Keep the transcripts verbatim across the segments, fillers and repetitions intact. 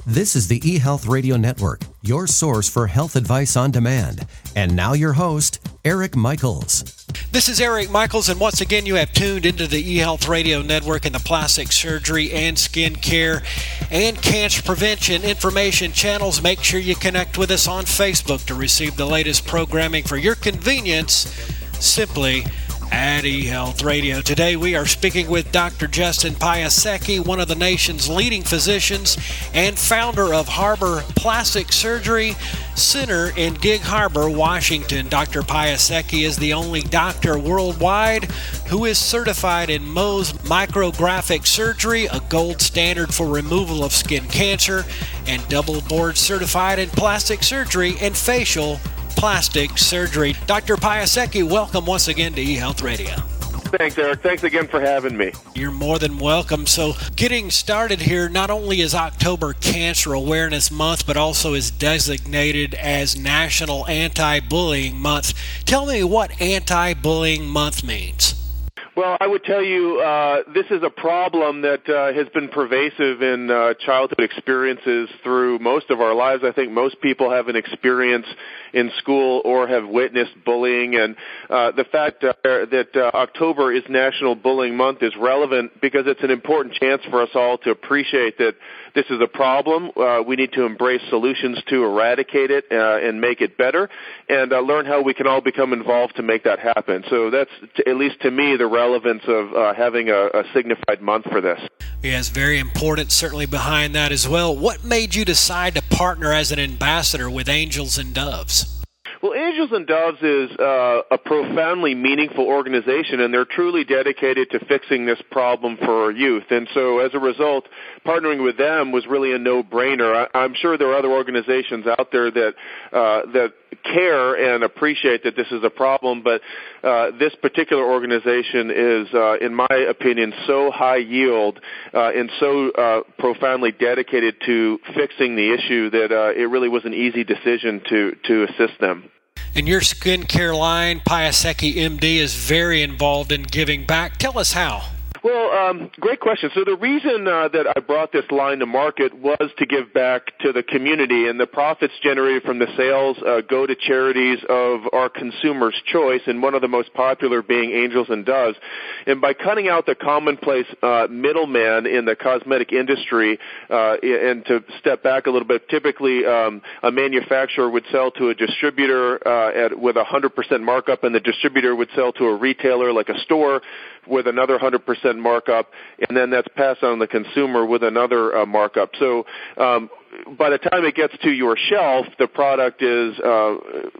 This is the eHealth Radio Network, your source for health advice on demand. And now your host, Eric Michaels. This is Eric Michaels, and once again you have tuned into the eHealth Radio Network and the plastic surgery and skin care and cancer prevention information channels. Make sure you connect with us on Facebook to receive the latest programming for your convenience, simply at eHealth Radio. Today we are speaking with Doctor Justin Piasecki, one of the nation's leading physicians and founder of Harbor Plastic Surgery Center in Gig Harbor, Washington. Doctor Piasecki is the only doctor worldwide who is certified in Mohs micrographic surgery, a gold standard for removal of skin cancer, and double board certified in plastic surgery and facial plastic surgery. Doctor Piasecki, welcome once again to eHealth Radio. Thanks, Eric. Thanks again for having me. You're more than welcome. So getting started here, not only is October Cancer Awareness Month, but also is designated as National Anti-Bullying Month. Tell me what Anti-Bullying Month means. Well, I would tell you uh, this is a problem that uh, has been pervasive in uh, childhood experiences through most of our lives. I think most people have an experience in school or have witnessed bullying, and uh, the fact uh, that uh, October is National Bullying Month is relevant because it's an important chance for us all to appreciate that this is a problem. Uh, we need to embrace solutions to eradicate it uh, and make it better, and uh, learn how we can all become involved to make that happen. So that's, t- at least to me, the relevance of uh, having a, a signified month for this. Yes, very important, certainly behind that as well. What made you decide to partner as an ambassador with Angels and Doves? Well, Angels and Doves is uh, a profoundly meaningful organization, and they're truly dedicated to fixing this problem for our youth. And so as a result, partnering with them was really a no-brainer. I- I'm sure there are other organizations out there that uh, that care and appreciate that this is a problem, but uh, this particular organization is, uh, in my opinion, so high yield uh, and so uh, profoundly dedicated to fixing the issue that uh, it really was an easy decision to, to assist them. And your skincare line, Piasecki M D, is very involved in giving back. Tell us how. Well, um, great question. So the reason uh, that I brought this line to market was to give back to the community, and the profits generated from the sales uh, go to charities of our consumers' choice, and one of the most popular being Angels and Doves. And by cutting out the commonplace uh, middleman in the cosmetic industry, uh, and to step back a little bit, typically um, a manufacturer would sell to a distributor uh, at, with a one hundred percent markup, and the distributor would sell to a retailer like a store with another one hundred percent markup, and then that's passed on to the consumer with another uh, markup. So um, by the time it gets to your shelf, the product is, uh,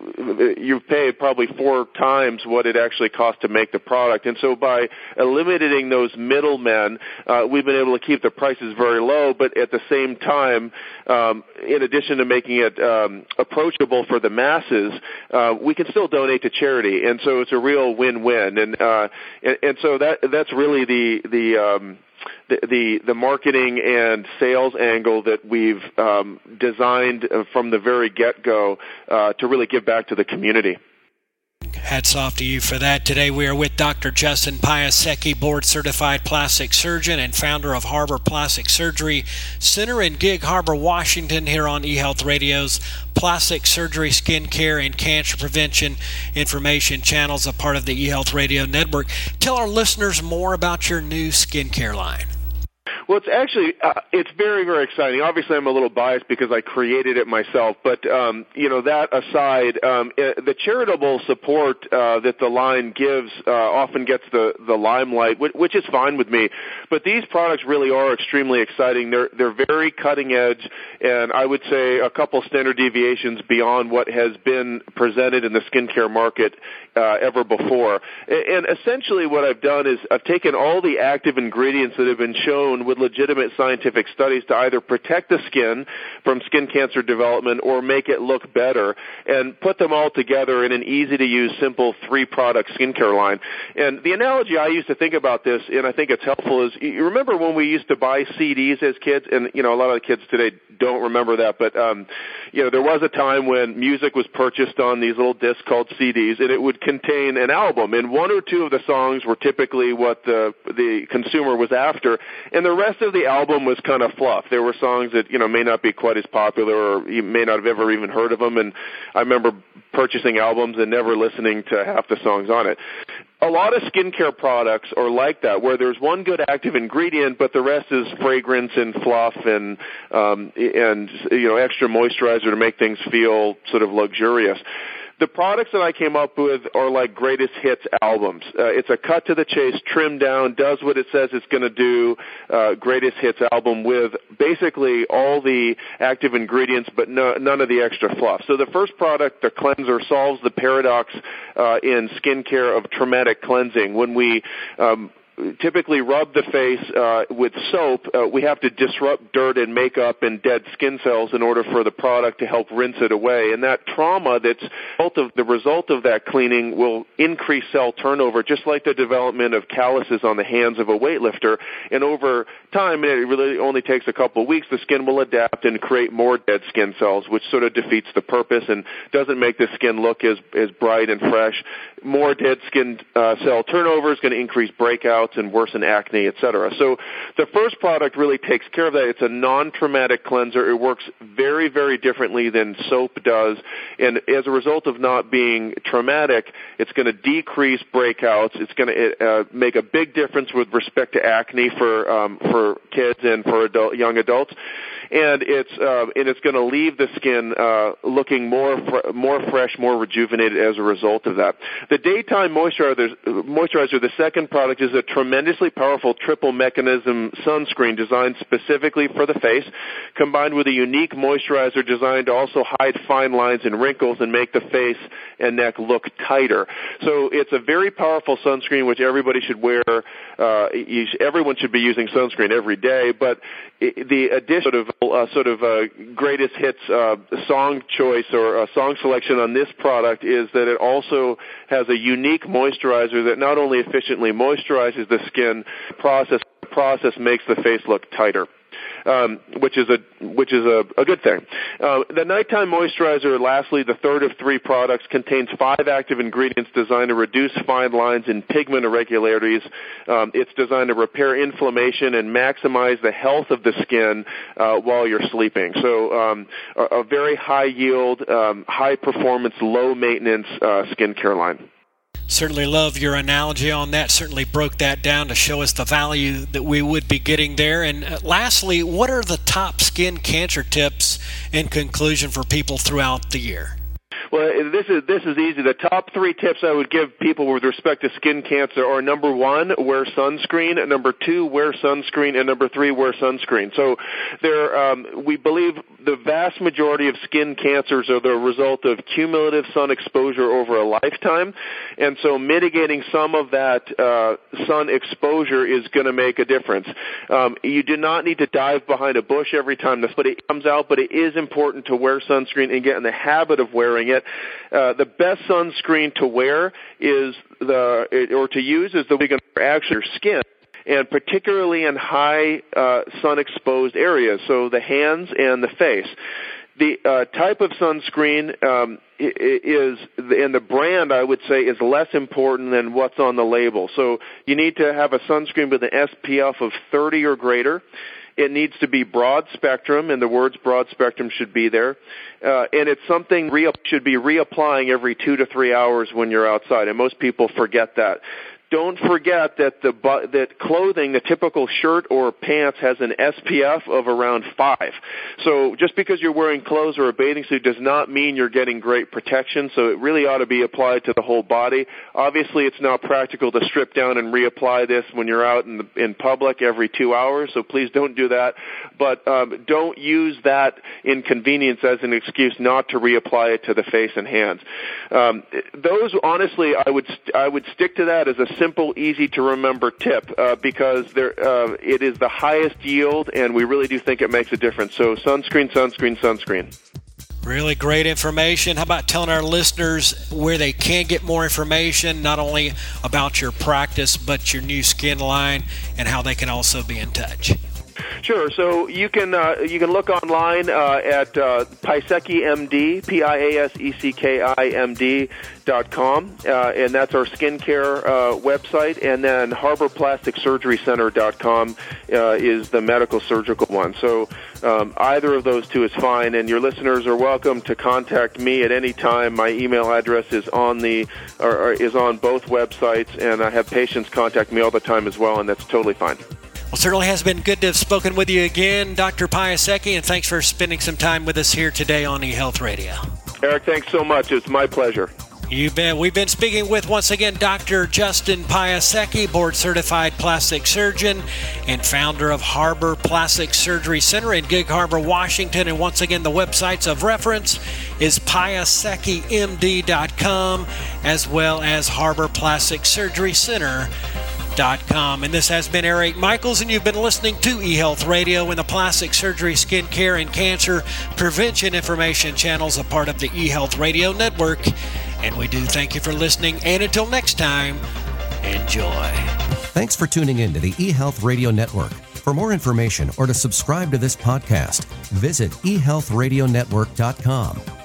you've paid probably four times what it actually costs to make the product. And so by eliminating those middlemen, uh, we've been able to keep the prices very low, but at the same time, um, in addition to making it um, approachable for the masses, uh, we can still donate to charity. And so it's a real win-win. And, uh, and, and so that, that's really the, the, um, The, the the marketing and sales angle that we've um, designed from the very get-go uh, to really give back to the community. Hats off to you for that. Today we are with Doctor Justin Piasecki, board-certified plastic surgeon and founder of Harbor Plastic Surgery Center in Gig Harbor, Washington, here on eHealth Radio's Plastic Surgery, Skin Care, and Cancer Prevention Information channels, a part of the eHealth Radio Network. Tell our listeners more about your new skincare line. Well, it's actually, uh, it's very, very exciting. Obviously, I'm a little biased because I created it myself, but, um, you know, that aside, um, it, the charitable support uh, that the line gives uh, often gets the, the limelight, which, which is fine with me. But these products really are extremely exciting. They're, they're very cutting edge, and I would say a couple standard deviations beyond what has been presented in the skincare market uh, ever before. And, and essentially what I've done is I've taken all the active ingredients that have been shown with legitimate scientific studies to either protect the skin from skin cancer development or make it look better, and put them all together in an easy-to-use, simple three-product skincare line. And the analogy I used to think about this, and I think it's helpful, is you remember when we used to buy C Ds as kids, and, you know, a lot of the kids today don't remember that, but, um, you know, there was a time when music was purchased on these little discs called C Ds, and it would contain an album, and one or two of the songs were typically what the, the consumer was after, and the rest rest of the album was kind of fluff. There were songs that, you know, may not be quite as popular, or you may not have ever even heard of them. And I remember purchasing albums and never listening to half the songs on it. A lot of skincare products are like that, where there's one good active ingredient, but the rest is fragrance and fluff and um, and you know extra moisturizer to make things feel sort of luxurious. The products that I came up with are like greatest hits albums. Uh, it's a cut to the chase, trimmed down, does what it says it's going to do, uh, greatest hits album with basically all the active ingredients but no, none of the extra fluff. So the first product, the cleanser, solves the paradox uh, in skincare of traumatic cleansing. When we um, typically rub the face uh, with soap, uh, we have to disrupt dirt and makeup and dead skin cells in order for the product to help rinse it away. And that trauma that's the result of that cleaning will increase cell turnover, just like the development of calluses on the hands of a weightlifter. And over time, it really only takes a couple of weeks, the skin will adapt and create more dead skin cells, which sort of defeats the purpose and doesn't make the skin look as, as bright and fresh. More dead skin uh, cell turnover is going to increase breakouts and worsen acne, et cetera. So the first product really takes care of that. It's a non-traumatic cleanser. It works very, very differently than soap does. And as a result of not being traumatic, it's going to decrease breakouts. It's going to uh, make a big difference with respect to acne for um, for kids and for adult, young adults. And it's uh, and it's going to leave the skin uh, looking more fr- more fresh, more rejuvenated as a result of that. The daytime moisturizer, moisturizer, the second product, is a tremendously powerful triple mechanism sunscreen designed specifically for the face, combined with a unique moisturizer designed to also hide fine lines and wrinkles and make the face and neck look tighter. So it's a very powerful sunscreen which everybody should wear. Uh, you, everyone should be using sunscreen every day, but the addition of uh, sort of uh, greatest hits uh, song choice or uh, song selection on this product is that it also has a unique moisturizer that not only efficiently moisturizes the skin, process process makes the face look tighter. Um, which is a which is a, a good thing. Uh, the nighttime moisturizer, lastly, the third of three products, contains five active ingredients designed to reduce fine lines and pigment irregularities. Um, it's designed to repair inflammation and maximize the health of the skin uh, while you're sleeping. So um, a, a very high yield, um, high performance, low maintenance uh, skincare line. Certainly love your analogy on that. Certainly broke that down to show us the value that we would be getting there. And uh, lastly, what are the top skin cancer tips in conclusion for people throughout the year? Well, this is this is easy. The top three tips I would give people with respect to skin cancer are: number one, wear sunscreen; number two, wear sunscreen; and number three, wear sunscreen. So, there, um, we believe the vast majority of skin cancers are the result of cumulative sun exposure over a lifetime, and so mitigating some of that uh, sun exposure is going to make a difference. Um, you do not need to dive behind a bush every time the it comes out, but it is important to wear sunscreen and get in the habit of wearing it. Uh, the best sunscreen to wear is the, or to use is the one that actually your skin, and particularly in high uh, sun-exposed areas, so the hands and the face. The uh, type of sunscreen um, is, and the brand, I would say, is less important than what's on the label. So you need to have a sunscreen with an S P F of thirty or greater. It needs to be broad spectrum, and the words broad spectrum should be there. Uh, and it's something re- should be reapplying every two to three hours when you're outside, and most people forget that. Don't forget that the that clothing, the typical shirt or pants, has an S P F of around five. So just because you're wearing clothes or a bathing suit does not mean you're getting great protection. So it really ought to be applied to the whole body. Obviously, it's not practical to strip down and reapply this when you're out in the, in public every two hours. So please don't do that. But um, don't use that inconvenience as an excuse not to reapply it to the face and hands. Um, those, honestly, I would st- I would stick to that as a simple, easy-to-remember tip uh, because there, uh, it is the highest yield, and we really do think it makes a difference. So sunscreen, sunscreen, sunscreen. Really great information. How about telling our listeners where they can get more information, not only about your practice, but your new skin line, and how they can also be in touch? Sure. So you can uh, you can look online uh, at uh, Piasecki M D, P I A S E C K I M D dot com, uh, and that's our skincare uh, website. And then Harbor Plastic Surgery Center dot com uh, is the medical surgical one. So um, either of those two is fine, and your listeners are welcome to contact me at any time. My email address is on the or, or is on both websites, and I have patients contact me all the time as well, and that's totally fine. Well, certainly has been good to have spoken with you again, Doctor Piasecki, and thanks for spending some time with us here today on eHealth Radio. Eric, thanks so much. It's my pleasure. You bet. We've been speaking with, once again, Doctor Justin Piasecki, board-certified plastic surgeon and founder of Harbor Plastic Surgery Center in Gig Harbor, Washington. And once again, the websites of reference is Piasecki M D dot com as well as Harbor Plastic Surgery Center dot com. And this has been Eric Michaels, and you've been listening to eHealth Radio and the Plastic Surgery, Skin Care, and Cancer Prevention Information channels, a part of the eHealth Radio Network. And we do thank you for listening, and until next time, enjoy. Thanks for tuning in to the eHealth Radio Network. For more information or to subscribe to this podcast, visit e health radio network dot com.